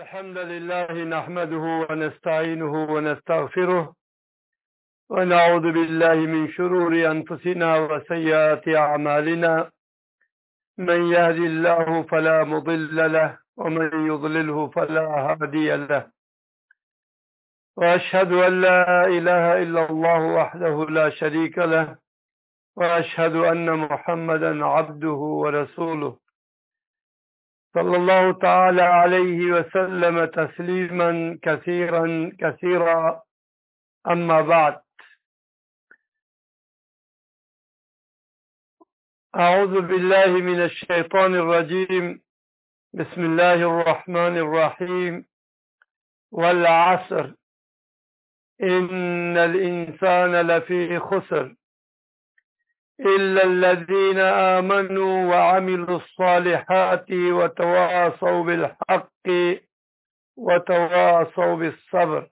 الحمد لله نحمده ونستعينه ونستغفره ونعوذ بالله من شرور أنفسنا وسيئات أعمالنا. من يهد الله فلا مضل له ومن يضلله فلا هادي له، وأشهد أن لا إله إلا الله وحده لا شريك له، وأشهد أن محمدا عبده ورسوله صلى الله تعالى عليه وسلم تسليما كثيرا كثيرا. أما بعد، أعوذ بالله من الشيطان الرجيم. بسم الله الرحمن الرحيم. والعصر إن الإنسان لفي خسر إلا الذين آمنوا وعملوا الصالحات وتواصوا بالحق وتواصوا بالصبر.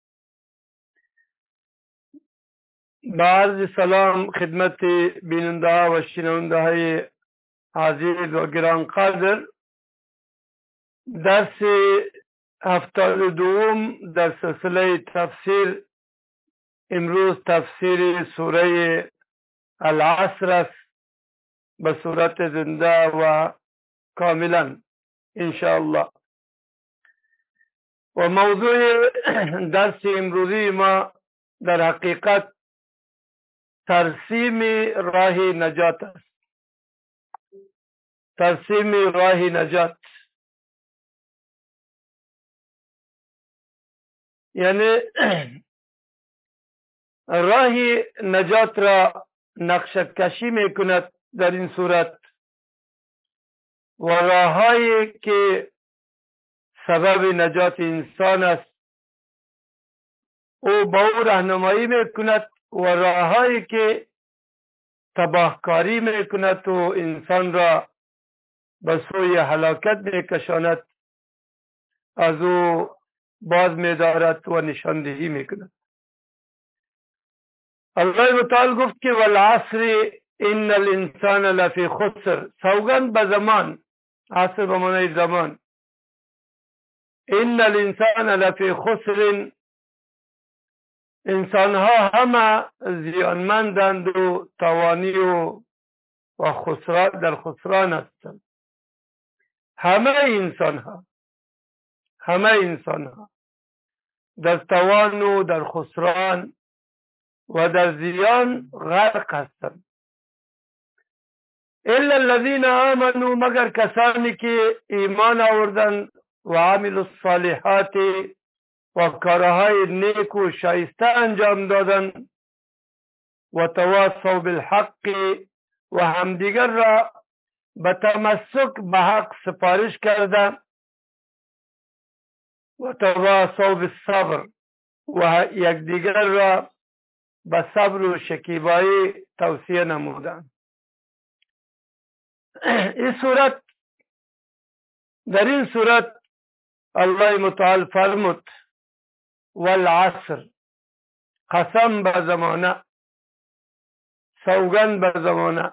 بعرض سلام خدمت بیننده و شنونده های عزیز و گرانقدر، درس 72 در سلسله تفسیر. امروز تفسیر سوره العصر است به صورت زنده و کاملا انشاءالله. و موضوع درس امروزی ما در حقیقت ترسیم راه نجات است. ترسیم راه نجات یعنی راه نجات را نقشه کشی میکند در این صورت و راههایی که سبب نجات انسان است او با او راهنمایی میکند و راههایی که تباهکاری میکند و انسان را به سوی هلاکت میکشاند از او باز می‌دارد و نشاندهی میکند. الله متعال گفت که والعصر ان الانسان لفی خسر، سوگند به زمان، عصر به معنی زمان. ان الانسان لفی خسر، انسانها همه زیانمندند و تاوانی و خسران در خسران هستند. همه انسانها در تاوان و در خسران و در زیان غرق هستند. الا الذين آمنوا، مگر کسانی که ایمان آوردند و عملوا الصالحات و کارهای نیک و شایسته انجام دادند و تواصوا بالحق و همدیگر را به تمسک به حق سفارش کرده و تواصوا بالصبر و یکدیگر را به صبر و شکیبایی توصیه نمودند. در این صورت الله متعال فرمود والعصر، قسم به زمانه، سوگند به زمانه.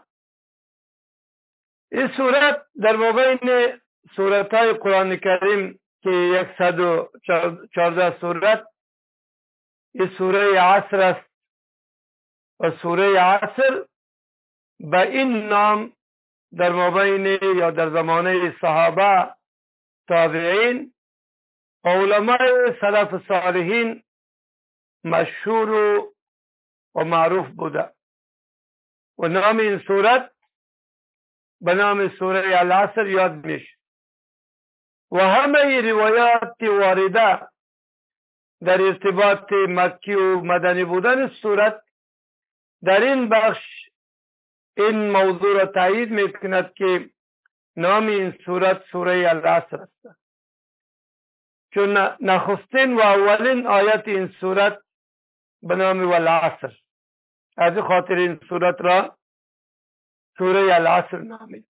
این صورت در مابین صورتهای قرآن کریم که 114 صورت، این سوره عصر است و سوره عصر به این نام در مابین یا در زمانه صحابه، تابعین، علماء سلف صالحین مشهور و معروف بوده و نام این صورت به نام سوره العصر یاد میشه. و همه روایات وارده در ارتباط مکی و مدنی بودن صورت در این بخش این موضوع را تایید میکند که نام این صورت سوره العصر است، چون نخستین و اولین آیت این صورت به نام والعصر، از خاطر این صورت را سوره العصر نامید.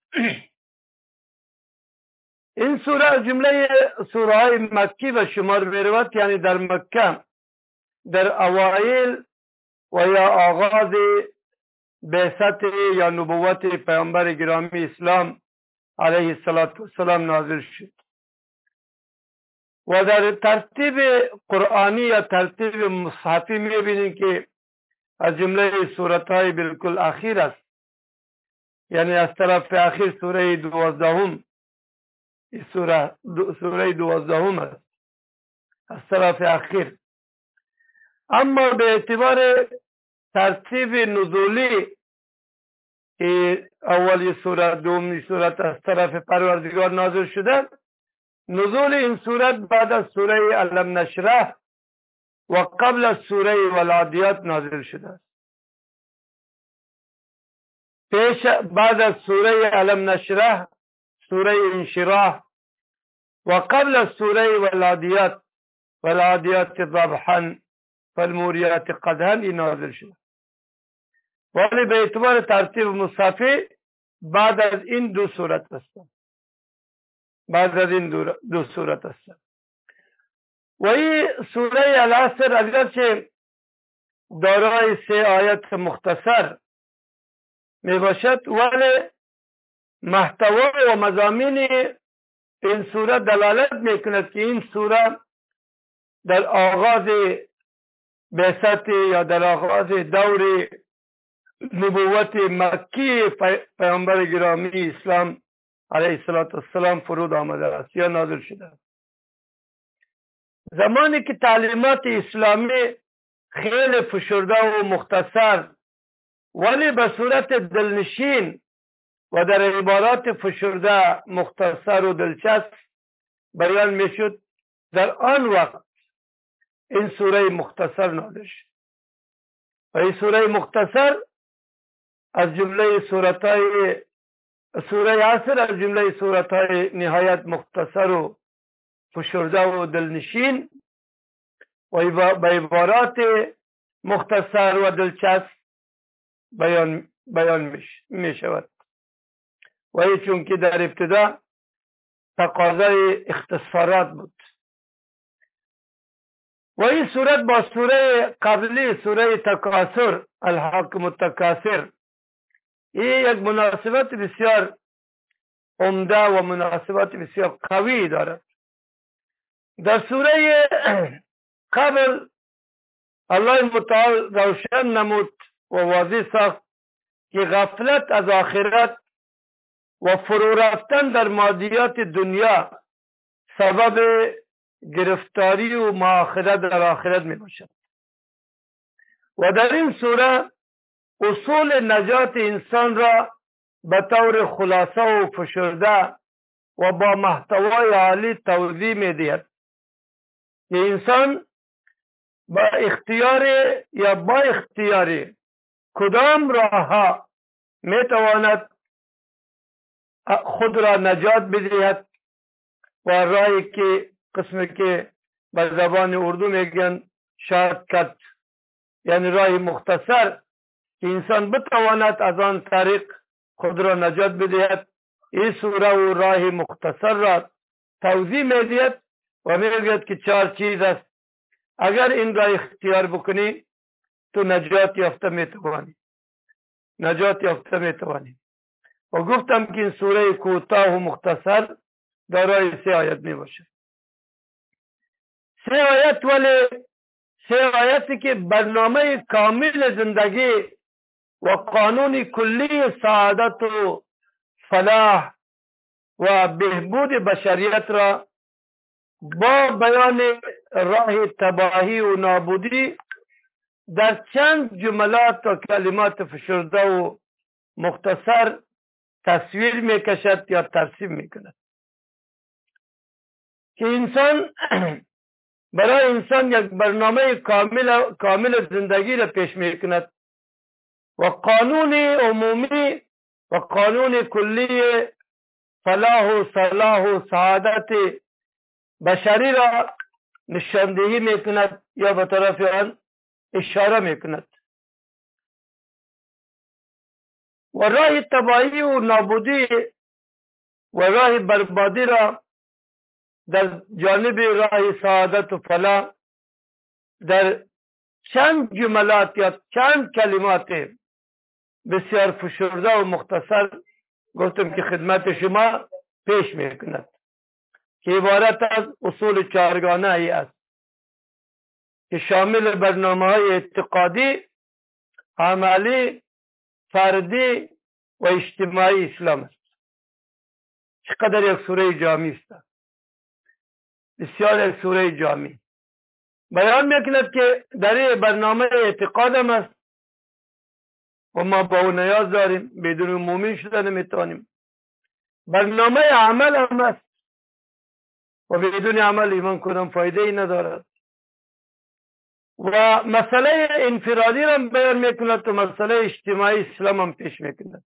این سوره از جمله سوره های مکی و شمار میرود، یعنی در مکه در اوایل و یا آغاز بعثت یا نبوت پیامبر گرامی اسلام علیه السلام نازل شد. و در ترتیب قرآنی یا ترتیب مصحفی میبینیم که از جمله سورتهای بالکل اخیر است، یعنی از طرف اخیر سوره 12 سوره 12 است از طرف اخیر. اما به اعتبار ترتیب نزولی اولی سورت دومی سورت از طرف پروردگار نازل شده، نزول این سورت بعد از سوره علم نشرح و قبل از سوره والعادیات نازل شده است. بعد از سوره علم نشرح سوره انشراح و قبل از سوره والعادیات ضبحا فالموریات قدحا این نازل شده، ولی به اعتبار ترتیب مصحفی بعد از این دو سورت هستند. و این سوره العصر اگرچه دارای 3 آیت مختصر می باشد، ولی محتوا و مضامین این سوره دلالت می کند که این سوره در آغاز بعثت یا در آغاز دور نبوت مکی پیامبر گرامی اسلام علیه السلام فرود آمده است یا نازل شده است. زمانی که تعلیمات اسلامی خیلی فشرده و مختصر ولی به صورت دلنشین و در عبارات فشرده مختصر و دلچسب بیان می شد، در آن وقت این سوره مختصر نازل شد و این سوره مختصر از جمله سوره عصر از جمله سورت‌های نهایت مختصر و فشرده و دلنشین و به عبارات مختصر و دلچسب بیان می شود و این چون که در ابتدا تقاضای اختصارات بود. و این صورت با سوره قبلی سوره تکاثر الحاکم التکاثر این یک مناسبت بسیار عمده و مناسبت بسیار قوی دارد. در سوره قبل الله متعال روشن نمود و واضح ساخت که غفلت از آخرت و فرو رفتن در مادیات دنیا سبب گرفتاری و مؤاخذه در آخرت می باشد و در این سوره اصول نجات انسان را به طور خلاصه و فشرده و با محتوای عالی توضیح می دهد که انسان با اختیار یا با اختیار کدام راه می تواند خود را نجات بدهد و راهی که قسمی که به زبان اردو میگن شارتکت، یعنی راه مختصر که انسان بتواند از آن طریق خود را نجات بدهد، این سوره و راه مختصر را توضیح میدهد و میگوید که 4 چیز است اگر این را اختیار بکنی تو نجات یافته میتوانی. و گفتم که این سوره کوتاه و مختصر دارای 3 آیت می باشد. 3 آیت ولی 3 آیتی که برنامه کامل زندگی و قانون کلی سعادت و فلاح و بهبود بشریت را با بیان راه تباهی و نابودی در چند جملات و کلمات فشرده و مختصر تصویر میکشد یا ترسیم میکند که برای انسان یک برنامه کامل زندگی را پیش میکند و قانون عمومی و قانون کلی فلاح و صلاح و سعادت بشری را نشاندهی میکند یا به طرف آن اشاره میکند و راه تباهی و نابودی و راه بربادی را در جانب راه سعادت و فلاح در چند جملات یا چند کلمات بسیار فشرده و مختصر گفتم که خدمت شما پیش میکند که عبارت از اصول چهارگانه ای است که شامل برنامه های اعتقادی، عملی، فردی و اجتماعی اسلام است. چقدر یک سوره جامع است، بسیار یک سوره جامع. بیان میکند که در این برنامه اعتقاد هم است و ما با اون نیاز داریم، بدون مومن شدن نمیتونیم. برنامه عمل هم است و بدون عمل ایمان کدام فایده ای ندارد. و مسئله انفرادی را بیان میکند و مسئله اجتماعی اسلام هم پیش میکند.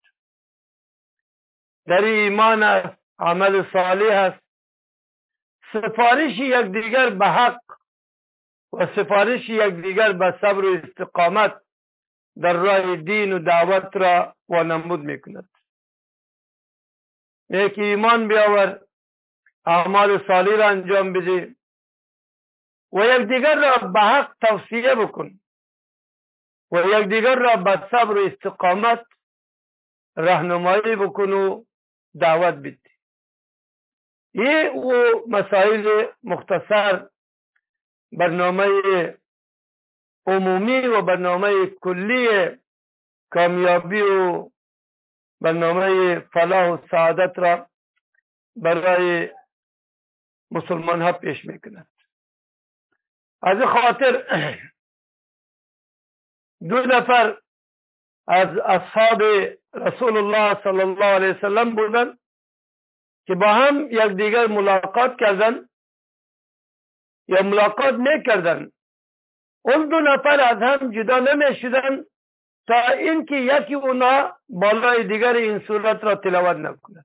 در ایمان است، عمل صالح است، سفارش یکدیگر به حق و سفارش یکدیگر به صبر و استقامت در راه دین و دعوت را وانمود میکند. یک ایمان بیاور، اعمال صالح را انجام بده و یکدیگر را به حق توصیه بکن و یکدیگر را به صبر و استقامت راهنمایی بکن و دعوت بده. این و مسائل مختصر برنامه عمومی و برنامه کلی کامیابی و برنامه فلاح و سعادت را برای مسلمان ها پیش میکند. از خاطر دو نفر از اصحاب رسول الله صلی الله علیه وسلم بودند که با هم یکدیگر ملاقات کردند یا ملاقات میکردند. اون دو نفر از هم جدا نمیشدند تا اینکه یکی اونا بالای دیگر این سورت را تلاوت نکند.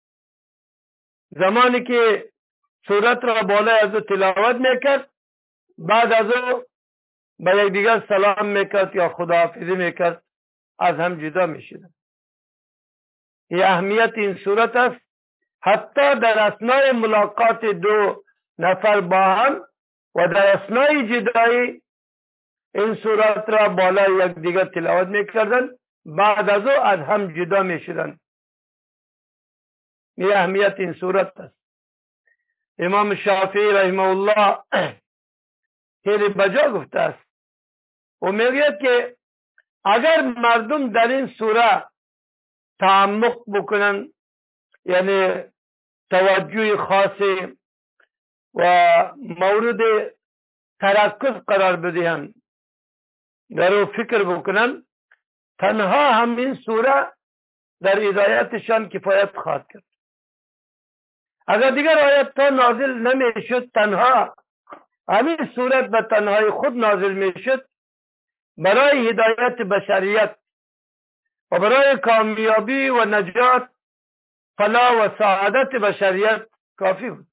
زمانی که سورت را بالای از او تلاوت میکرد، بعد از او به یکدیگر سلام میکرد یا خداحافظی میکرد، از هم جدا میشدند. این اهمیت این سورت است. حتی در اثناء ملاقات دو نفر با هم و در اثناء جدایی این سورت را بالای یکدیگر تلاوت میکردند، بعد از او از هم جدا میشدند. این اهمیت این سورت است. امام شافعی رحمه الله خیلی بجا گفته است و میگوید که اگر مردم در این سوره تعمق بکنن، یعنی توجه خاصی و مورد ترکز قرار بدهند، در او فکر بکنن، تنها همین سوره در هدایتشان کفایت خواهد کرد. اگر دیگر آیت تا نازل نمیشد، تنها همین سورت به تنهای خود نازل میشد، برای هدایت بشریت و برای کامیابی و نجات، فلاح و سعادت بشریت کافی بود.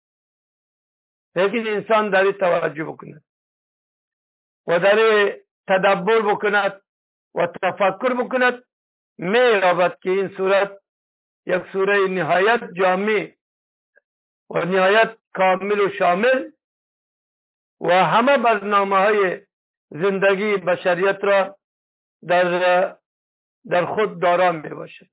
لیکن انسان در توجه بکند و در تدبر بکند و تفکر بکند، می‌یابد که این سورت یک سوره نهایت جامع و نهایت کامل و شامل و همه برنامه‌های زندگی بشریت را در خود دارا میباشد.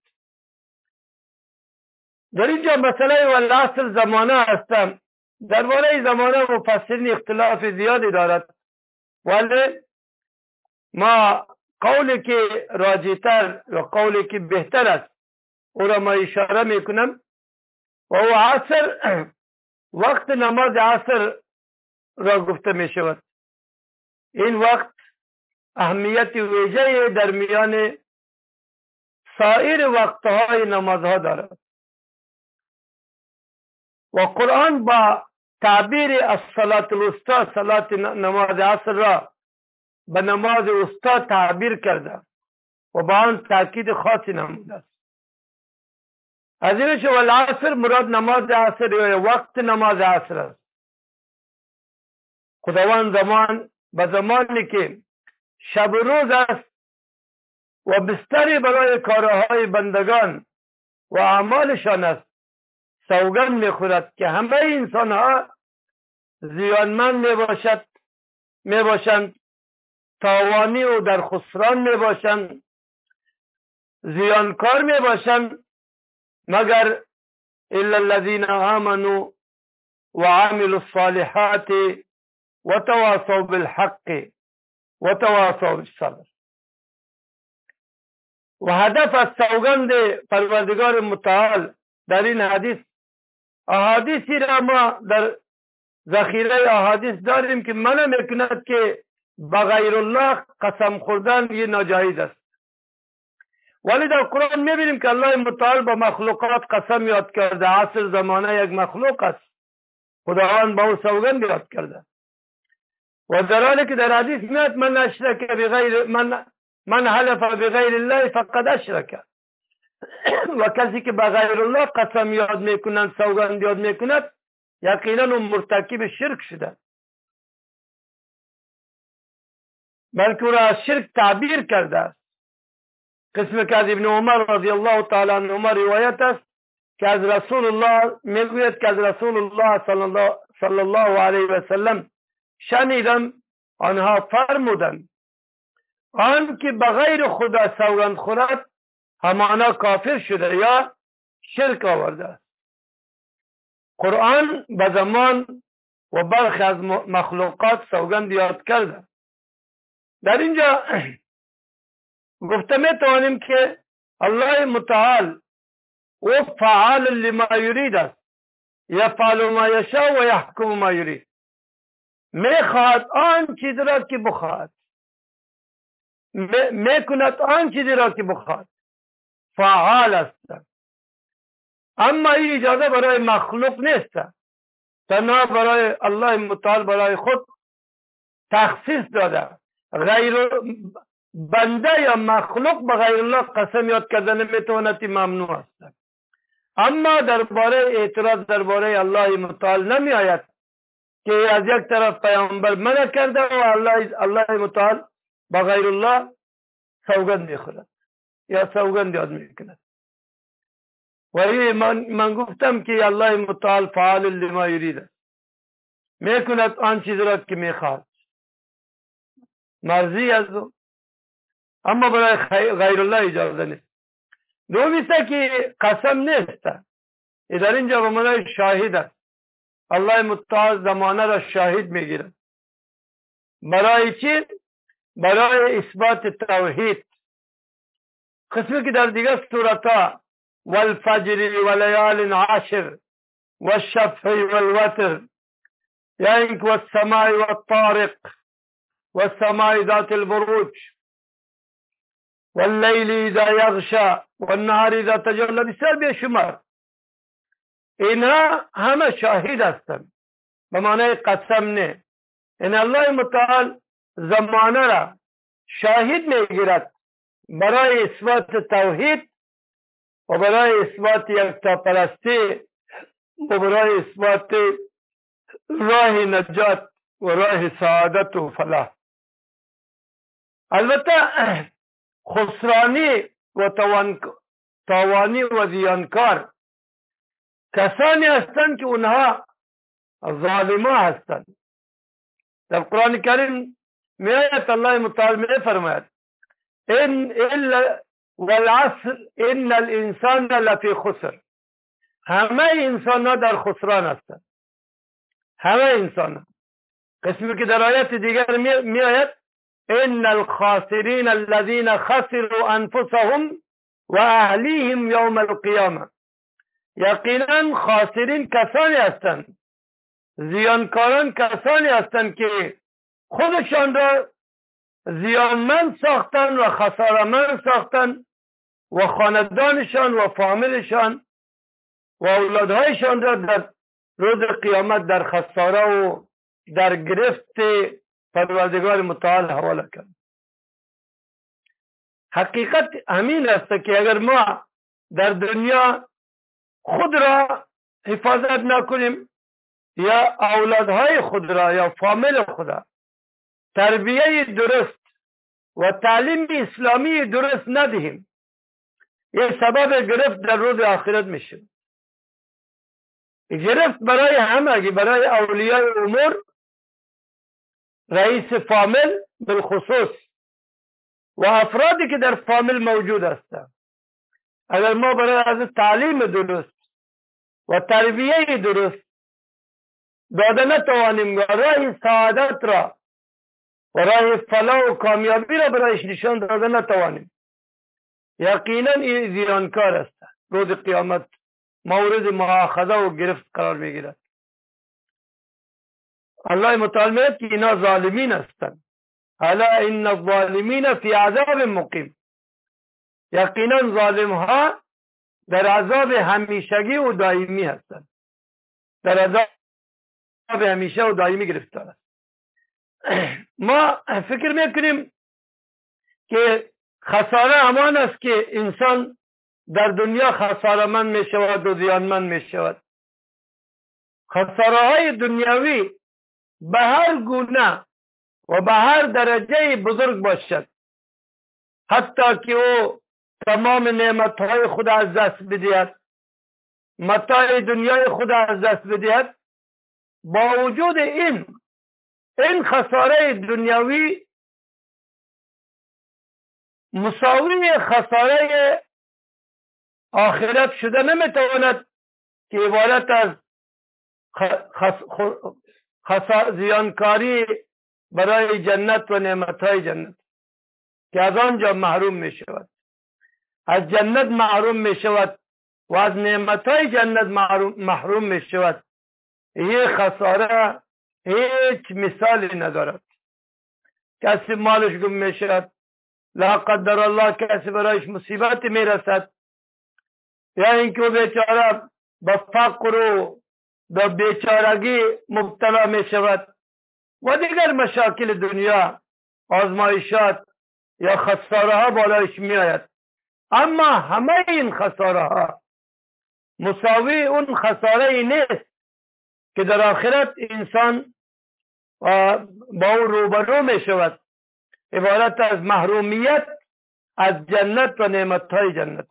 در اینجا مسئله والعصر زمانه هستم. درباره زمانه مفسرین اختلاف زیادی دارد، ولی ما قولی که راجح‌تر و قولی که بهتر است او را ما اشاره میکنم و او عصر، وقت نماز عصر را گفته می شود. این وقت اهمیت ویژه در میان سایر وقتهای نمازها دارد و قرآن با تعبیر الصلاة الوسطی، صلاة نماز عصر را به نماز وسطی تعبیر کرده و با آن تاکید خاصی نموده است. از اینش والعصر مراد نماز عصر یا وقت نماز عصر است. خداوند به زمانی که شب و روز است و بستری برای کارهای بندگان و اعمالشان است، سوگند میخورد که همه انسان ها زیانمند میباشند، تاوانی و در خسران میباشند، زیانکار میباشند، مگر الا الذین آمنوا وعملوا الصالحات وتواصوا بالحق وتواصوا بالصبر. و هدف از سوگند پروردگار متعال در این حدیث، احادیثی را ما در ذخیره احادیث داریم که منع میکند که با غیر الله قسم خوردن یه ناجایز است، ولی در قرآن میبینیم که الله متعال با مخلوقات قسم یاد کرده. عصر زمانه یک مخلوق است، خداوند با او سوگند یاد کرده. و در حالی که در حدیث میاد من اشرک بغیر من حلف بغیر الله فقد اشرک، و کسی که به غیر الله قسم یاد میکنند، سوگند یاد میکند، یقینا اون مرتکب شرک شده، بلکه او را از شرک تعبیر کرده است. قسم که از ابن عمر رضی الله تعالی عنهما روایت است که از رسول الله میگوید که از رسول الله صلی الله علیه و سلم شنیدم آنها فرمودند آن که بغیر خدا سوگند خورد همانا کافر شده یا شرک آورده است. قرآن به زمان و برخی از مخلوقات سوگند یاد کرده. در اینجا گفته می توانیم که الله متعال او فعال لما یرید است، یفعل ما یشاء و یحکم ما یرید. میخواهد آن چیز را که بخواهد، میکند آن چیزی را که بخواهد، فعال است. اما این اجازه برای مخلوق نیست، تنها برای الله متعال برای خود تخصیص داده. غیر بنده یا مخلوق به غیر الله قسم یاد کردن میتواند ممنوع است. اما درباره اعتراض درباره الله متعال نمی آید که از یک طرف پیامبر منع کرده و الله متعال با غیر الله سوگند میخورد یا سوگند یاد میکند. و من گفتم که الله متعال فعال لما یرید، میکند آن چیز را که میخواد، مرضی از او، اما برای غیر الله اجازه نیست. دومیسته که قسم نیست، در اینجا به معنای شاهد است. الله متعال زمانه را شاهد میگیرد. برای چی؟ برای اثبات توحید. قسمی که در دیگر سورتا والفجر ولیال عشر والشفع والوتر یعنی والسماء والطارق والسماء ذات البروج واللیل اذا یغشا والنهار اذا تجلی، بسیار بیشمار اینها همه شاهد هستند، به معنی قسم نه. این الله متعال زمانه را شاهد میگیرد برای اثبات توحید و برای اثبات یکتاپرستی و برای اثبات راه نجات و راه سعادت و فلاح. البته خسرانی و تاوانی و زیانکار کسانی هستند که اونها ظالمان هستند. در قرآن کریم میآید الله متعال میفرماید والعصر ان الانسان لفی خسر، همه انسان ها در خسران هستند، همه انسان ها. قسمی که در آیت دیگر میآید ان الخاسرین الذین خسروا انفسهم و اهلیهم یوم القیامه، یقینا خاسرین کسانی هستند، زیانکاران کسانی هستند که خودشان را زیانمند ساختن و خسارمند ساختن و خاندانشان و فامیلشان و اولادهایشان را در روز قیامت در خساره و در گرفت پروردگار متعال حواله کرد. حقیقت همین است که اگر ما در دنیا خود را حفاظت نکنیم یا اولادهای خود را یا فامیل خود را تربیه درست و تعلیم اسلامی درست ندهیم، یه سبب گرفت در روز آخرت میشه. گرفت برای همه، برای اولیاء امور، رئیس فامیل بالخصوص و افرادی که در فامیل موجود هستند. اگر ما برای از تعلیم درست و تربیه درست داده نتوانیم راه سعادت را و راه فلاح و کامیابی را برایش نشان داده نتوانیم. یقینا این زیانکار است، روز قیامت مورد مؤاخذه و گرفت قرار میگیرد. الله متعال میگه که اینا ظالمین هستند. الا ان الظالمین فی عذاب مقیم. یقینا ظالم ها در عذاب همیشگی و دائمی هستند، در عذاب همیشه و دائمی گرفتار است. ما فکر میکنیم که خساره همان است که انسان در دنیا خساره‌مند می شود و زیانمند می شود. خساره های دنیاوی به هر گونه و به هر درجه بزرگ باشد، حتی که او تمام نعمتهای خود از دست بدهد، متاع دنیای خود از دست بدهد، با وجود این خساره دنیاوی مساوی خساره آخرت شده نمیتواند که عبارت از زیانکاری برای جنت و نعمتهای جنت که از آنجا محروم می شود، از جنت محروم می شود و از نعمتهای جنت محروم می شود. این خساره هیچ مثالی ندارد. کسی مالش گم می شود، لا قدر الله کسی برایش مصیبت می رسد، یا اینکه بیچاره به فقر و به بیچارگی مبتلا می شود و دیگر مشاکل دنیا، آزمایشات یا خساره ها بالایش می آید. اما همه این خساره ها مساوی اون خساره ای نیست که در آخرت انسان با او روبرو می شود، عبارت از محرومیت از جنت و نعمتهای جنت.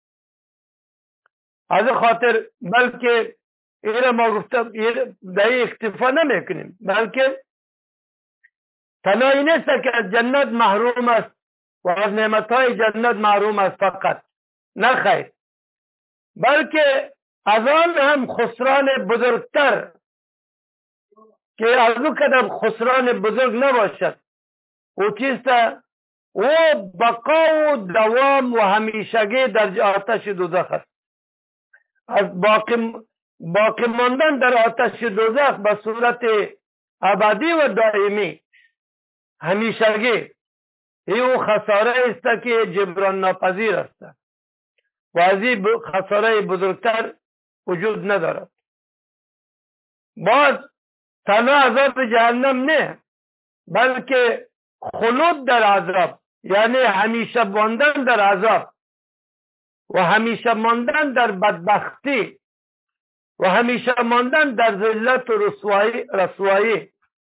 از خاطر بلکه این ما گفتم در اکتفا نمی کنیم، بلکه تنهایی نیست که از جنت محروم است و از نعمتهای جنت محروم است فقط، نه خیر، بلکه از آن هم خسران بزرگتر که از او قدر خسران بزرگ نباشد او چیست؟ او بقا و دوام و همیشگی در آتش دوزخ است. از باقی ماندن در آتش دوزخ به صورت ابدی و دائمی همیشگی، او خساره است که جبران ناپذیر است و از این خساره بزرگتر وجود ندارد. باز تنها عذاب جهنم نه، بلکه خلود در عذاب، یعنی همیشه ماندن در عذاب و همیشه ماندن در بدبختی و همیشه ماندن در ذلت و رسوایی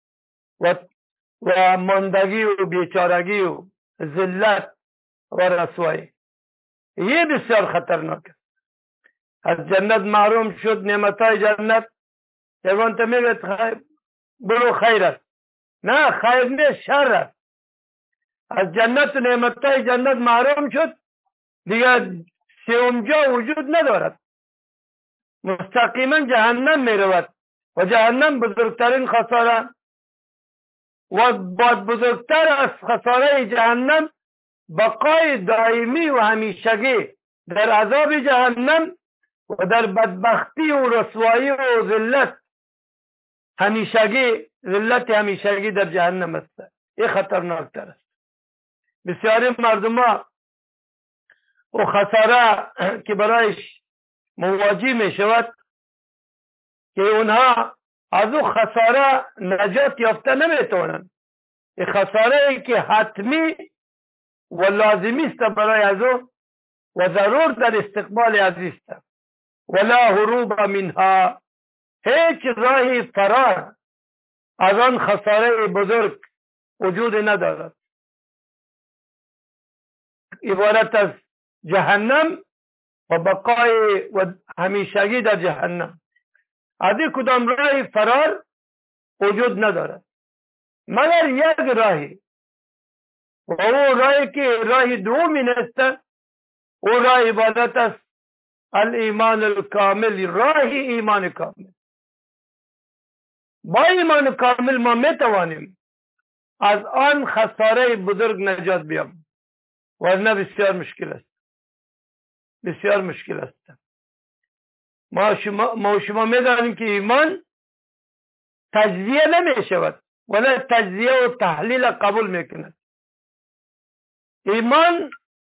و ماندگی و بیچارگی و ذلت و رسوایی. یہ بسیار خطرناک است. از جنت محروم شد، نعمتهای جنت جوان تا میگه برو خیر است، نه خیر نه شر است. از جنت و نعمتهای جنت محروم شد دیگر سومجا وجود ندارد، مستقیما جهنم میرود و جهنم بزرگترین خساره و بزرگتر از خساره جهنم بقای دائمی و همیشگی در عذاب جهنم و در بدبختی و رسوایی و ذلت همیشگی در جهنم است. این خطرناکتر است. بسیاری مردم ها و خساره که برایش مواجه می شود که اونها از او خساره نجات یافته نمی توانند. این خساره ای که حتمی و لازمی است برای از او و ضرور در استقبال عزیز است. ولا هروب منها، هیچ راهی فرار از آن خساره بزرگ وجود ندارد. عبارت از جهنم و بقای و همیشگی در جهنم، از این کدام راهی فرار وجود ندارد مگر یک راهی، و او راهی که راه دومی نیست، او راه عبادت است الایمان الکامل، راه ایمان کامل. با ایمان کامل ما میتوانیم از آن خساره بزرگ نجات بیابیم، ورنه بسیار مشکل است، بسیار مشکل است. ما شما میدانیم که ایمان تجزیه نمی شود ولی تجزیه و تحلیل قبول میکند. ایمان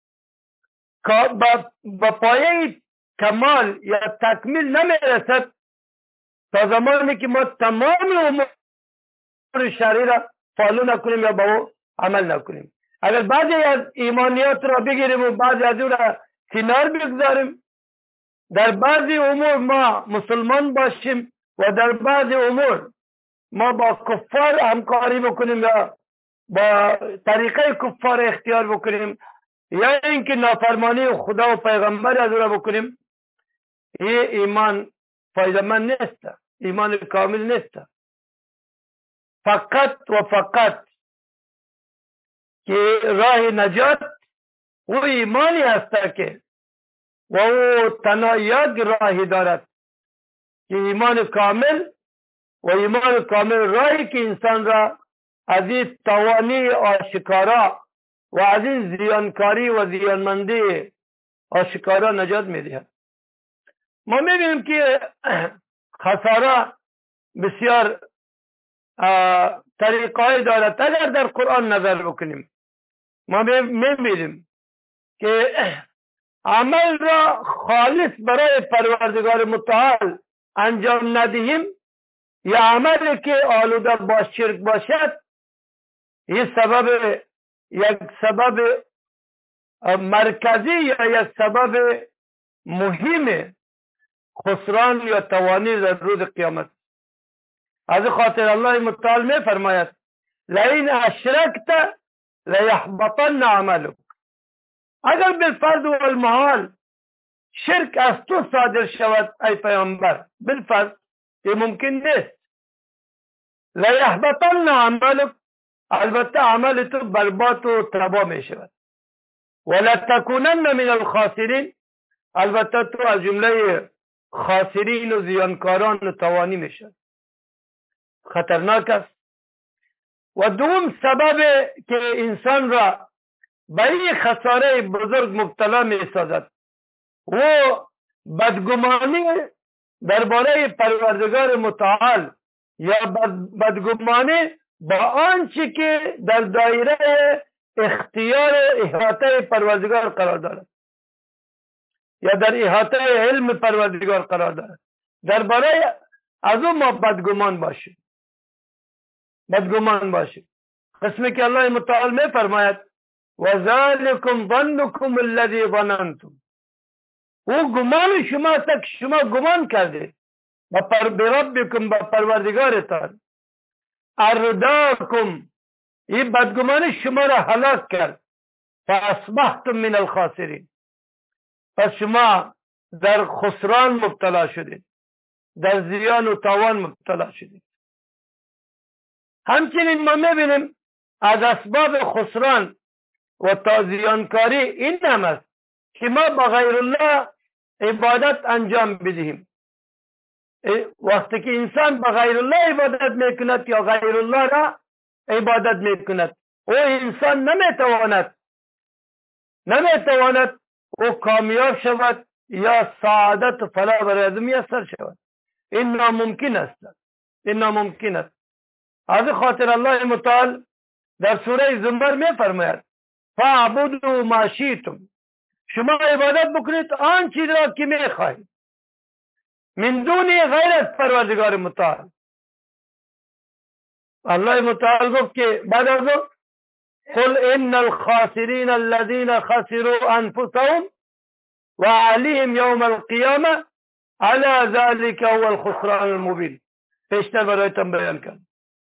با پایه کمال یا تکمیل نمی رسد تا زمانی که ما تمام امور شرعی را فالو نکنیم یا با او عمل نکنیم. اگر بعضی از ایمانیات را بگیریم و بعضی از او را کنار بگذاریم، در بعضی امور ما مسلمان باشیم و در بعضی امور ما با کفار همکاری بکنیم یا با طریقه کفار اختیار بکنیم یا اینکه نافرمانی خدا و پیغمبر از او را بکنیم، این ایمان فایده‌مند نیست، ایمان کامل نیست. فقط و فقط که راه نجات او ایمانی هست که و او تنها یک راهی دارد که ایمان کامل، و ایمان کامل راهی که انسان را از این توانی آشکارا و از این زیانکاری و زیانمندی آشکارا نجات می‌دهد. ما می‌بینیم که خساره بسیار طریقه‌ای دارد. اگر در قرآن نظر بکنیم ما می‌بینیم که عمل را خالص برای پروردگار متعال انجام ندهیم یا عملی که آلوده با شرک باشد، این یک سبب مرکزی یا یک سبب مهم خسران یا توانی در روز قیامت. از خاطر الله متعال می فرماید لئن اشرکت لیحبطن عملک، اگر بالفرض و المحال شرک از تو صادر شود ای پیامبر، بالفرض که ممکن نیست، لیحبطن عملک، البته عمل تو برباد و تباه می شود، ولتکونن من الخاسرین، البته تو از جمله خاسرین و زیانکاران و توانی می شود. خطرناک است. و دوم سبب که انسان را به این خساره بزرگ مبتلا می سازد و بدگمانی درباره پروردگار متعال یا بدگمانی با آنچه که در دایره اختیار احاطه پروردگار قرار دارد یا در احاطه علم پروردگار قرار دارد، درباره از او ما بدگمان باشیم، بدگمان باشیم. قسمی که الله متعال می فرماید و ذالکم ظنکم الذی ظننتم، او گمان شما است که شما گمان کردید بربکم با پروردگارتان، ارداکم، این بدگمان شما را هلاک کرد، فاصبحتم من الخاسرین، پس شما در خسران مبتلا شدید، در زیان و تاوان مبتلا شدید. همچنین ما میبینیم از اسباب خسران و زیانکاری این هم است که ما با غیر الله عبادت انجام بدهیم. وقتی که انسان با غیر الله عبادت میکند یا غیر الله را عبادت میکند، او انسان نمیتواند او کامیاب شود یا سعادت و فلاح برای او میسر شود. این ناممکن است، این ناممکن است. از خاطر الله متعال در سوره زمر می فرماید فاعبدوا ما شئتم، شما عبادت بکنید آن چیز را که می خواهید من دون غیر از پروردگار متعال. الله متعال گفت که بعد از او قل ان الخاسرین الذين خسروا انفسهم وعليهم يوم القيامه على ذلك هو الخسران المبين، پیشتر برایتان بیان کرد.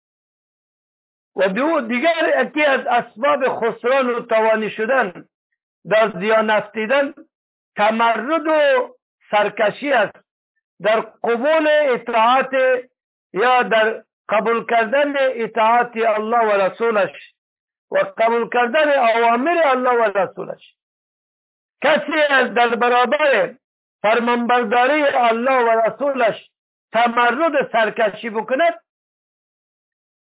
و دیگر یکی از اسباب خسران و توانی شدن در زیان افتیدن تمرد و سرکشی است در قبول اطاعت یا در قبول کردن اطاعت الله و رسولش و قبول کردن اوامر الله و رسولش. کسی از در برابر فرمانبرداری الله و رسولش تمرد و سرکشی بکند،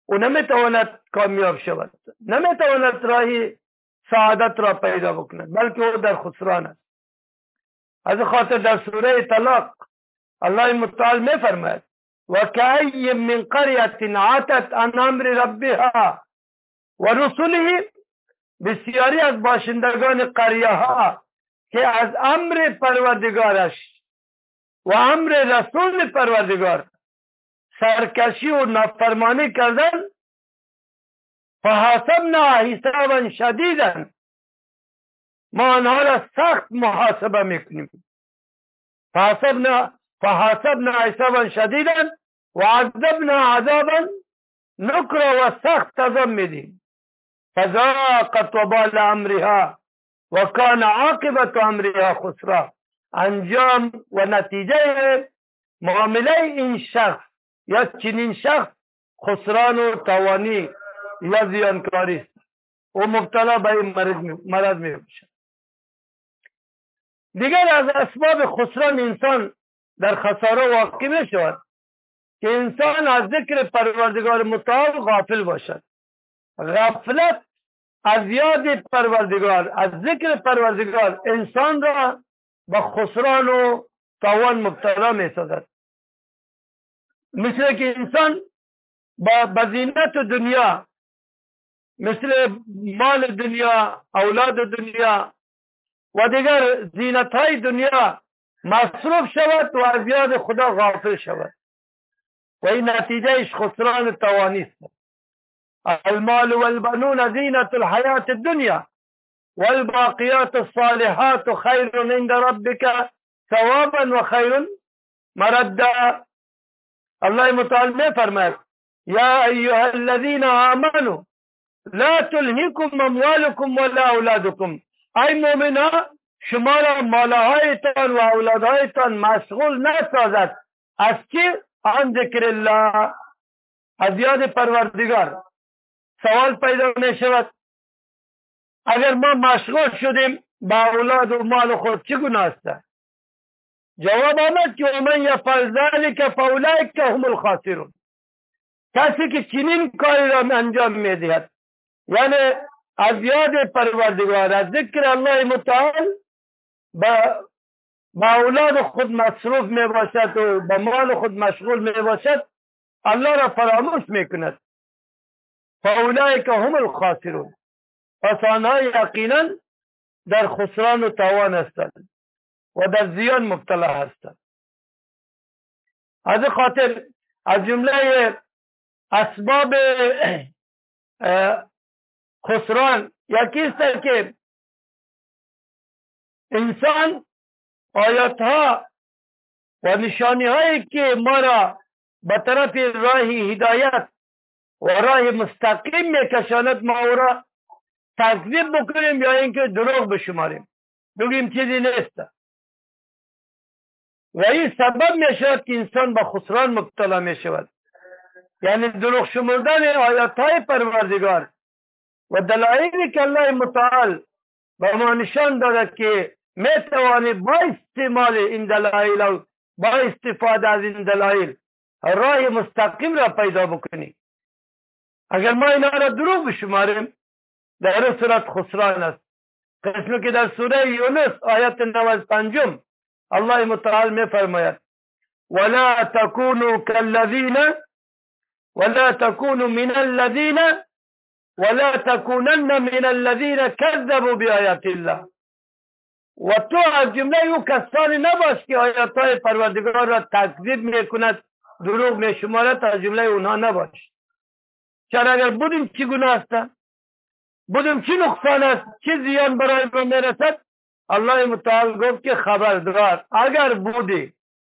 او نمیتواند کامیاب شود، نمیتواند راهی سعادت را پیدا بکند، بلکه او در خسران است. از خاطر در سوره طلاق الله متعال میفرماید وکأی من قریة عتت عن امر ربها و رسله، بسیاری از باشندگان قریه ها که از امر پروردگارش و امر رسول پروردگار سرکشی و نافرمانی کردن، فحاسبنا حسابا شدیدا، ما آنها را سخت محاسبه میکنیم. فحاسبنا حسابا شدیدا و عذبنا عذابا نکرا، و سخت عذاب میدیم. فذاقت وبال امرها و کان عاقبت امرها خسرا، انجام و نتیجه معامله این شخص یا چنین شخص خسران و توانی یا زیانکاری است و مبتلا به این مرض می باشد. دیگر از اسباب خسران انسان در خساره واقع می شود که انسان از ذکر پروردگار متعال غافل باشد. غفلت از یاد پروردگار، از ذکر پروردگار انسان را به خسران و تاوان مبتلا می سازد. مثل که انسان با زینت دنیا، مثل مال دنیا، اولاد دنیا و دیگر زینت های دنیا مصروف شود و از یاد خدا غافل شود و این نتیجهش خسران توانی است. المال والبنون زینة الحیاة الدنیا والباقیات الصالحات خیر عند ربک ثوابا و خیر مردا. الله متعال می فرماید یا ایها الذین آمنوا لا تلهکم اموالکم ولا اولادکم، ای مؤمنان شما را مالهایتان و اولادهایتان مشغول نسازد از چه؟ عن ذکر الله، از یاد پروردگار. سوال پیدا می شود اگر ما مشغول شدیم با اولاد و مال خود چه گناه است؟ جواب آمد که ومن یفعل ذلک فاولئک هم الخاسرون، کسی که چنین کاری را انجام می دهد، یعنی از یاد پروردگار، از ذکر الله متعال با اولاد خود مصروف می باشد و با مال خود مشغول می باشد، الله را فراموش می کند. فاولئک هم الخاسرون، پس آنها یقینا در خسران و تاوان هستند و در زیان مبتلا هستند. از خاطر از جمله اسباب خسران یکی است که انسان آیاتها و نشانی هایی که ما را به طرف راه هدایت و راه مستقیم میکشاند ما او را تکذیب بکنیم یا اینکه دروغ بشماریم، بگیم چیزی نیست و این سبب می شود که انسان به خسران مبتلا می شود. یعنی دروغ شمردن آیات های پروردگار و دلایلی که الله متعال به ما نشان داده که می توانی با استعمال این دلایل و با استفاده از این دلایل راه مستقیم را پیدا بکنی. اگر ما اینا را دروغ بشماریم در این صورت خسران است. قسمی که در سوره یونس آیت 95 الله متعال می فرماید ولا تكونوا كالذين ولا تكونوا من الذين ولا تكونن من الذين كذبوا بآيات الله، و تو از جمله او کسانی نباش که آیات های پروردگار را تکذیب میکند، دروغ میشمارد، از جمله اونها نباش. چرا اگر بودیم چی گناه است، بودیم چی نقصان است، چی زیان برای ما میرسد، الله متعال گفت که خبردار اگر بودی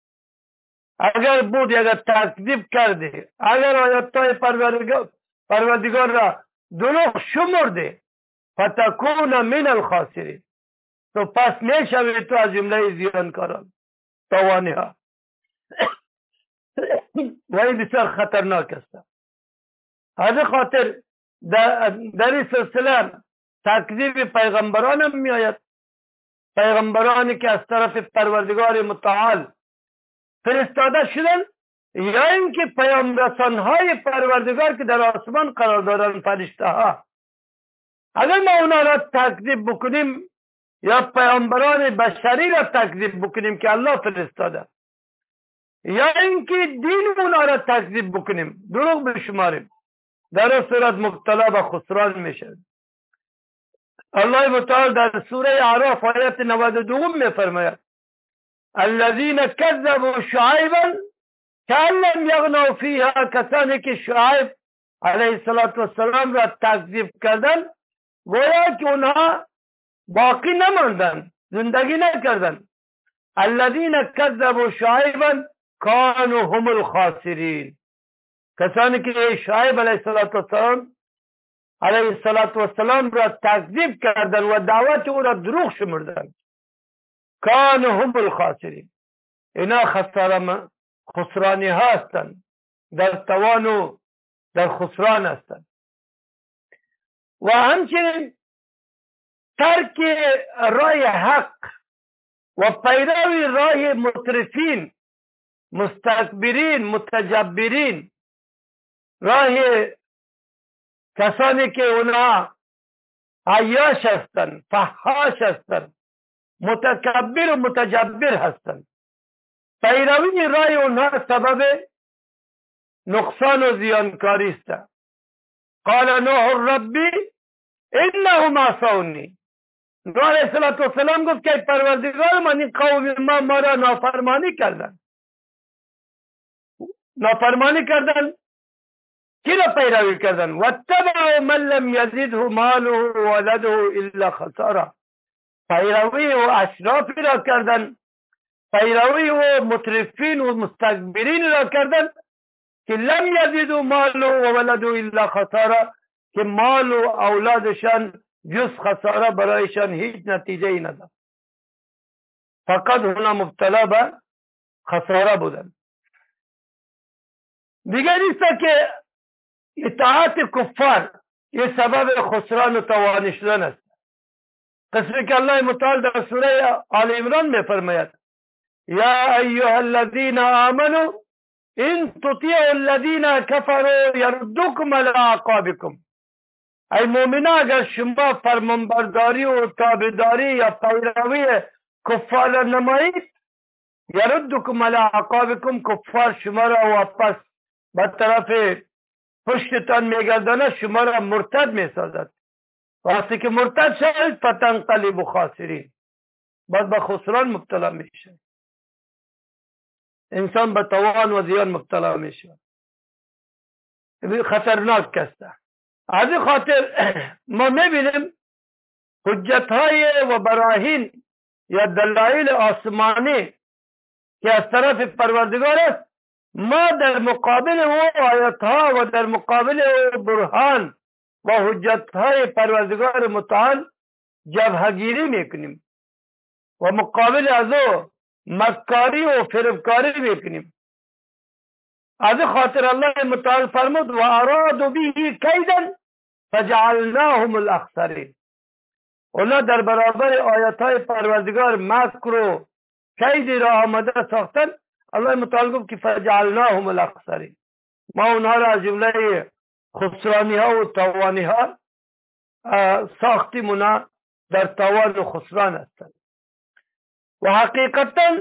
اگر تکذیب کردی، اگر آیات های پروردگار را دروغ شمردی، فتکون من الخاسرین، تو پس میشوی تو از جمله زیانکاران، توانی ها و این بسیار خطرناک است. از خاطر در این سلسله تکذیب پیغمبران هم می آید، پیغمبرانی که از طرف پروردگار متعال فرستاده شدن یا اینکه پیام رسانهای پروردگار که در آسمان قرار دارن فرشته ها، اگر ما اونا را تکذیب بکنیم یا پیامبران بشری را تکذیب بکنیم که الله فرستاده، یا اینکه دین اونا را تکذیب بکنیم، دروغ بشماریم، در این صورت مبتلا به خسران میشه. الله متعال در سوره اعراف آیت 92 میفرماید الذین کذبوا شعیبا کأن لم یغنوا فیها، کسانی که شعیب علیه السلام را تکذیب کردن گویا که اونها باقی نماندن، زندگی نکردن. الذین کذبوا شعیبا کانوا هم الخاسرین، کسانی که شعیب علیه السلام را تکذیب کردن و دعوت او را دروغ شمردن، کانوا هم الخاسرین، اینا خسرانی هستند، در توان و در خسران هستند. و همچنین ترک راه حق و پیروی راه مترفین، مستکبرین، متجبرین، راه کسانی که اونا عیاش هستند، فحاش هستند، متکبر و متجبر هستند، پیروی راه اونها سبب نقصان و زیانکاری است. قال نوح ربی انهم عصونی، نوح علیه السلام گفت که پروردگار من این قوم ما را نافرمانی کردن. نافرمانی کردن کی را پیروی کردن؟ واتبعوا من لم یزده ماله و ولده الا خسارا، پیروی و اشرافی را کردن، پیروی و مترفین و مستکبرین را کردن که لم یزده ماله و ولده الا خسارا، که مال و اولادشان جز خساره برایشان هیچ نتیجه ای نداد، فقط اونا مبتلا به خساره بودن. دیگر نیست که اطاعت کفار یہ سبب خسران و توانی شدن است. قسمی که الله متعال در سوره آل عمران میں فرماید یا ایها الذین آمنوا ان تطیعوا الذین کفروا یردوکم علی اعقابکم، ای مومنان اگر شما فرمانبرداری و تابعداری یا پیروی کفار نمایید، یردوکم علی اعقابکم، کفار شما را واپس به طرف پشتتان میگرداند، شما را مرتد میسازد. وقتی که مرتد شد فتنقلبوا خاسرین، بعد به خسران مبتلا میشه، انسان به تاوان و زیان مبتلا میشه، خطرناک است. از این خاطر ما میبینیم حجت های و براهین یا دلایل آسمانی که از طرف پروردگار است، ما در مقابل او آیت ها و در مقابل برهان و حجت های پروردگار متعال جبهه‌گیری میکنیم و مقابل از او مکاری و فریبکاری میکنیم. از خاطر الله متعال فرمود و ارادوا به کیدا فجعلناهم الاخسرین، اونا در برابر آیات های پروردگار مکر و کیدی را آماده ساختن. الله متعال گفت که فجعلناهم الاخسرین، ما اونها را از جمله خسرانی ها و توانی ها ساختیم، اونا در توان و خسران هستند. و حقیقتا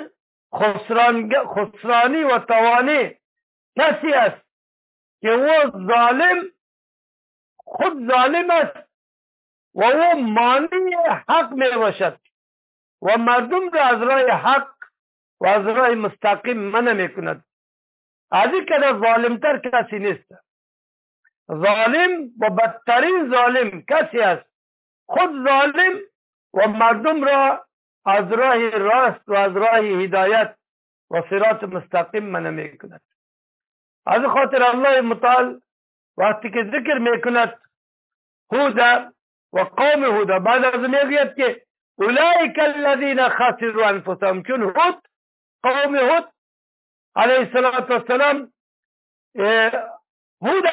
خسرانی و توانی کسی است که او ظالم، خود ظالم است و او مانع حق می باشد و مردم را از راه حق و از راه مستقیم منع می کند. از این کده ظالمتر کسی نیست. ظالم و بدترین ظالم کسی است خود ظالم و مردم را از راه راست و از راه هدایت و صراط مستقیم منع می کند. از خاطر الله متعال وقتی که ذکر می کند هود و قوم هود، بعد از میگوید که اولئک الذین خسروا انفسهم، چون هود قوم هود علیه السلام هود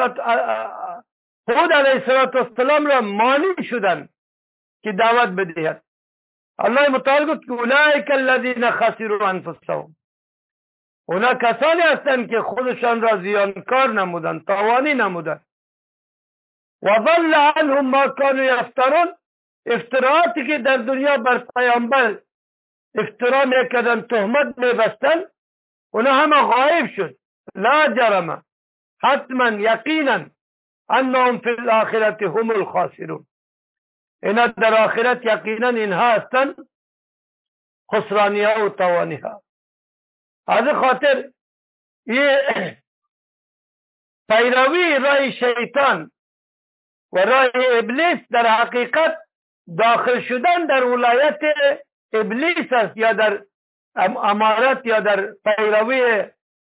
علیه السلام را مانع شدن که دعوت بدهد. الله متعال گفت که اولئک الذین خسروا انفسهم، اونا کسانی هستند که خودشان را زیانکار نمودند، تاوانی نمودند. و ضل عنهم ما کانوا یفترون، افتراعاتی که در دنیا بر پیامبر افترا میکردن، تهمت میبستن، اونا همه غایب شد. لا جرم، حتما یقینا انهم فی الاخرة هم الخاسرون، اینا در آخرت یقینا اینها هستن خسرانی ها و توانی ها. از خاطر یہ پیروی راه شیطان و راه ابلیس در حقیقت داخل شدن در ولایت ابلیس است، یا در امارت یا در پیروی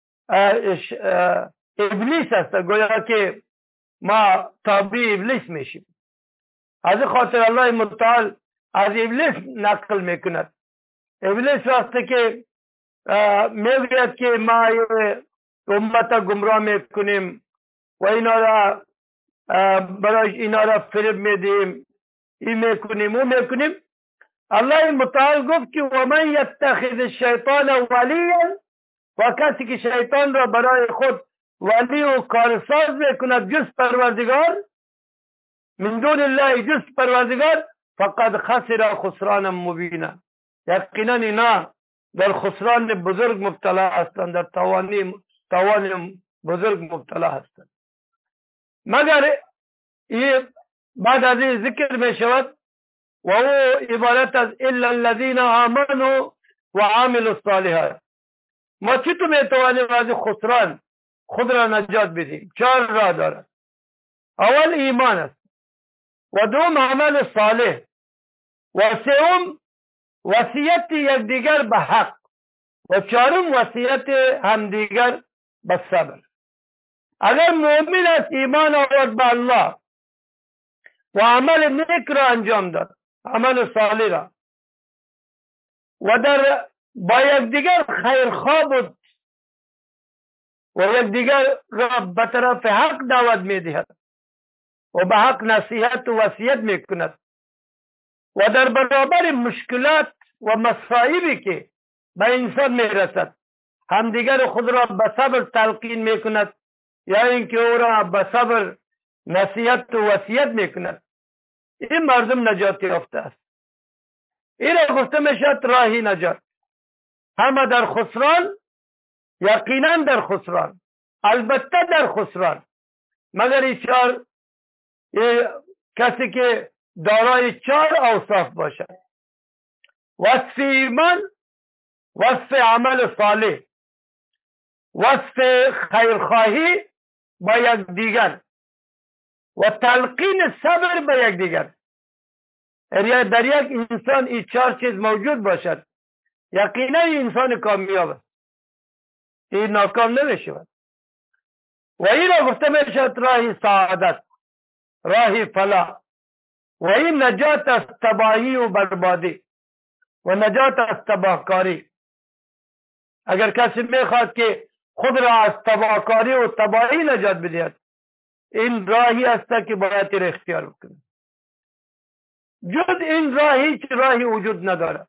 ابلیس است، گویا که ما تابع ابلیس میشیم. از خاطر الله متعال از ابلیس نقل میکند. ابلیس وقتی که میگوید که ما امت گمراه میکنیم و اینا را برای اینا را فریب میدیم، این میکنیم او میکنیم، الله متعال گفت که ومن یتخذ الشیطان ولیا، و کسی که شیطان را برای خود ولی و کارساز میکند جز پروردگار، من دون الله جز پروردگار، فقد خسر خسرانا مبینا، یقینا اینا در خسران بزرگ مبتلا هستند، در تاوان بزرگ مبتلا هستند. مگر یہ بعد از این ذکر می شود و او عبارت از الا الذين آمنوا و عاملوا الصالحات. ما چطور می توانیم از خسران خود را نجات بدیم؟ 4 راه دارد. اول ایمان است، و دوم عمل صالح، و سوم وصیت یکدیگر به حق، و چهارم وصیت همدیگر به صبر. اگر مؤمن است ایمان آورد به الله و عمل نیک را انجام داد، عمل صالح را، و در با یکدیگر خیرخواه بود و یکدیگر را به طرف حق دعوت می‌دهد و به حق نصیحت و وصیت می‌کند، و در برابر مشکلات و مصائبی که به انسان میرسد همدیگر خود را به صبر تلقین می‌کند، یا اینکه او را به صبر نصیحت و وصیت می‌کند، این مردم نجات یافته است. این را گفته میشد راهی نجات. همه در خسران، یقینا در خسران، البته در خسران، مگر این 4 کسی که دارای 4 اوصاف باشد: وصف ایمان، وصف عمل صالح، وصف خیرخواهی با یکدیگر و تلقین صبر به یکدیگر. در یک انسان این 4 چیز موجود باشد، یقینا این انسان کامیاب است، این ناکام نمیشود. و این را گفته میشد راه سعادت، راه فلاح، و این نجات از تباهی و بربادی و نجات از تباهکاری. اگر کسی میخواد که خود را از تباهکاری و تباهی نجات بدهد، این راهی است که باید را اختیار بکنه. جز این راهی که راهی وجود ندارد.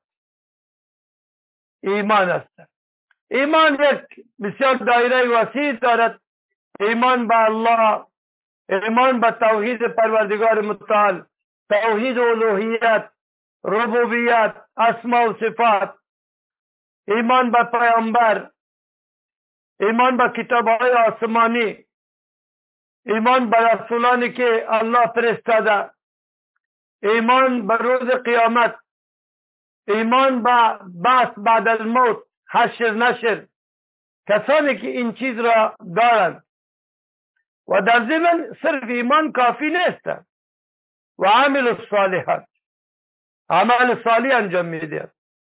ایمان است. ایمان یک بسیار دایره وسیع دارد. ایمان به الله، ایمان به توحید پروردگار متعال، توحید الوهیت، ربوبیت، اسماء و صفات، ایمان به پیامبر، ایمان به کتاب‌های آسمانی، ایمان به رسولانی که الله فرستاده، ایمان به روز قیامت، ایمان به بعث بعد الموت، حشر نشر. کسانی که این چیز را دارند و در ضمن صرف ایمان کافی نیست، و عمل الصالحات، عمل صالح انجام میده.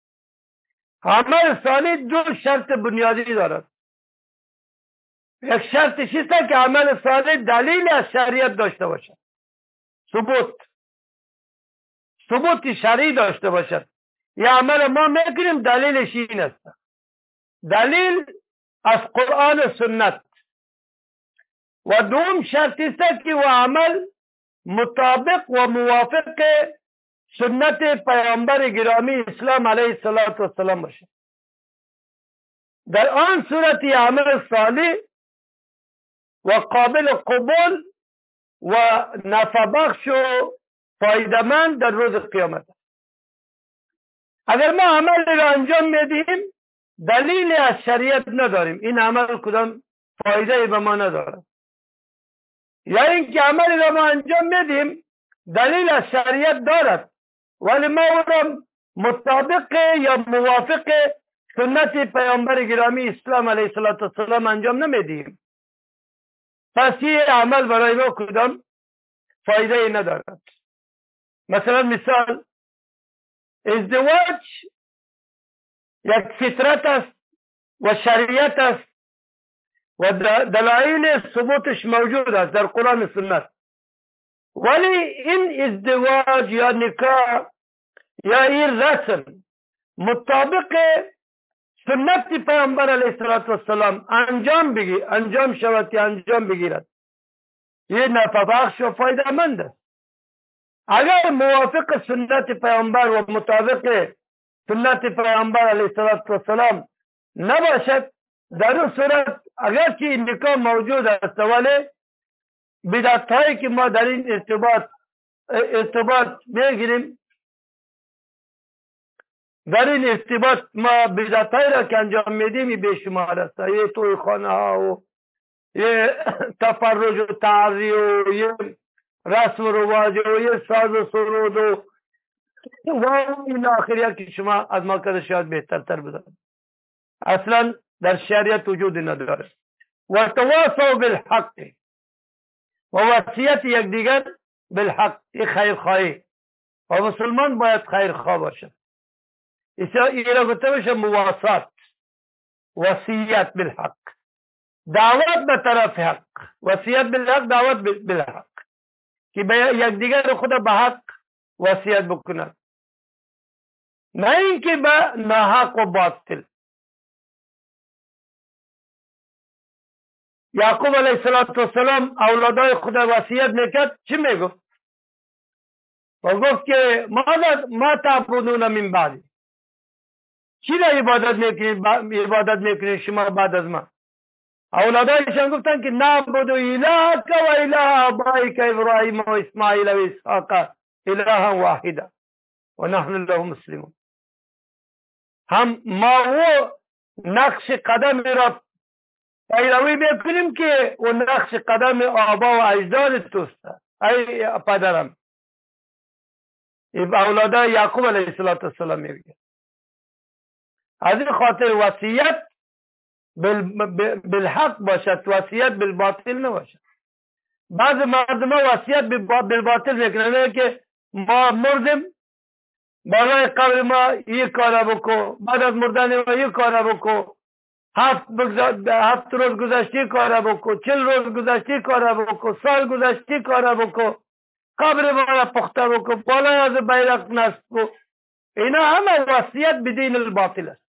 عمل صالح 2 شرط بنیادی دارد. یک شرطش است که عمل صالح دلیل از شریعت داشته باشد، ثبوت شرعی داشته باشد. یه عمل ما میکنیم دلیلش این است، دلیل از قرآن و سنت. و دوم شرط است که و عمل مطابق و موافق سنت پیامبر گرامی اسلام علیه السلام باشه. در آن صورت عمل صالح و قابل قبول و نفع بخش و فایده‌مند در روز قیامت. اگر ما عمل را انجام میدیم دلیل از شریعت نداریم این عمل کدام فایده به ما نداره، یا اینکه عمل را ما انجام میدیم دلیل از شریعت دارد ولی ما او را مطابق یا موافق سنت پیامبر گرامی اسلام علیه السلام انجام نمیدیم، پس این عمل برای ما کدام فایده ندارد. مثلا مثال ازدواج یک فطرت است و شریعت است و دلایل ثبوتش موجود است در قرآن و سنت، ولی این ازدواج یا نکاح یا این رسم مطابق سنت پیامبر علیه السلام انجام شود یا انجام بگیرد یه نفع بخش و فایده مند است. اگر موافق سنت پیامبر و مطابق سنت پیامبر علیه السلام نباشد در اون صورت اگر که این نکاح موجود است ولی بدعت هایی که ما در این ارتباط میگیریم در این ارتباط ما بدعت هایی را که انجام میدیم بیشمار است، یه توی خانه ها و یه تفرج و تعری و یه رسم و رواج و یه ساز و سرود و این آخریت که شما از ما کده شاید بهترتر بدانید اصلا در شریعت وجود نداره. و تواصوا بالحق و وصیت یکدیگر بالحق خیرخواهی و مسلمان باید خیرخواه باشد. این را گفته میشه مواسات، وصیت بالحق، دعوت به طرف حق، وصیت بالحق دعوت بالحق که به یکدیگر خود به حق وصیت بکنند نه اینکه به ناحق و باطل. یعقوب علیه السلام اولادای خود وصیت میکرد چی میگفت؟ و گفت که ما تعبدون من بعدی، چی را عبادت میکنید شما بعد از ما؟ اولادایشان گفتن که نعبد الهک و اله آبائک ابراهیم و اسماعیل و اسحاق الها واحدا و نحن له مسلمون. هم ما او نقش قدم را پیروی میکنیم که او نقش قدم آبا و اجداد توست ای پدرم. اولادای یعقوب علیه السلام میگه از این خاطر وصیت بالحق باشد، وصیت بالباطل نباشد. بعض مردم وصیت بالباطل میکنن که ما مردیم بالای قبر ما یک کار بکو، بعد از مردن ما یک کار بکو، 7 روز گذشتی کار بکو، 40 روز گذشتی کار بکو، سال گذشتی کار بکو، قبر ما را پخته بکو، بالای از بیرق نصب کو. اینا همه وصیت بدین الباطل است،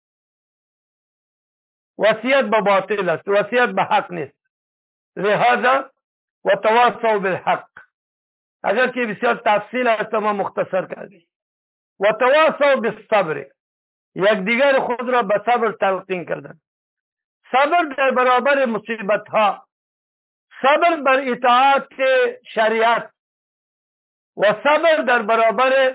وصیت به باطل است، وصیت به حق نیست. لہذا و تواصوا بالحق، اگر که بسیار تفصیل است ما مختصر کردیم. و تواصوا بالصبر، یکدیگر خود را به صبر تلقین کردن. صبر در برابر مصیبت ها، صبر بر اطاعت شریعت و صبر در برابر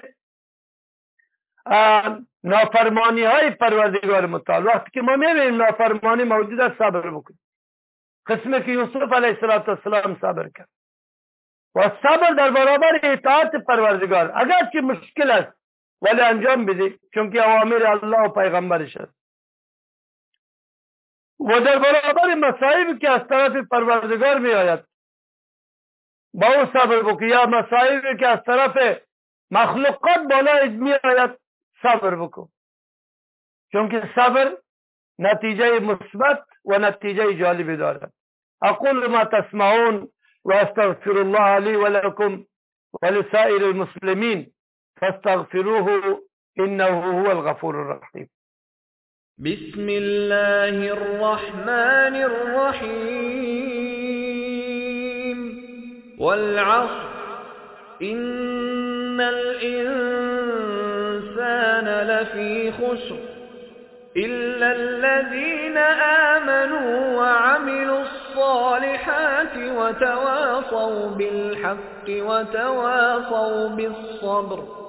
نافرمانی های پروردگار متعال. وقتی که ما میبینیم نافرمانی موجود است صبر بکنیم، قسمی که یوسف علیه السلام صبر کرد. و صبر در برابر اطاعت پروردگار اگر که مشکل است ولی انجام بده چون که اوامر الله و پیغمبرش است. و در برابر مصائبی که از طرف پروردگار می آید با او صبر بکن، یا مصائبی که از طرف مخلوقات بالا می آید صبر بکن، چون که صبر نتیجه مثبت و نتیجه جالبی دارد. اقول ما تسمعون و استغفر الله لی و لکم و لسائر المسلمین فاستغفروه انه هو الغفور الرحیم. بسم الله الرحمن الرحیم والعصر ان الانسان لفی خسر إلا الذين آمنوا وعملوا الصالحات وتواصوا بالحق وتواصوا بالصبر